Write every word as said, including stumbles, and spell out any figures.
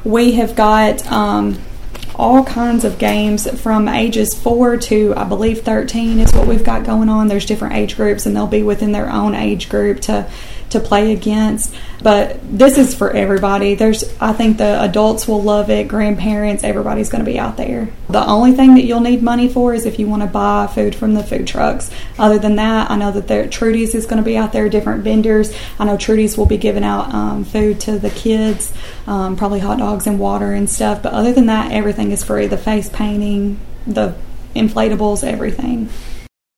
we have got um, all kinds of games from ages four to, I believe, thirteen is what we've got going on. There's different age groups, and they'll be within their own age group to to play against. But this is for everybody. There's, I think the adults will love it, grandparents, everybody's going to be out there. The only thing that you'll need money for is if you want to buy food from the food trucks. Other than that, I know that there, Trudy's is going to be out there, different vendors. I know Trudy's will be giving out um, food to the kids, um, probably hot dogs and water and stuff. But other than that, everything is free. The face painting, the inflatables, everything.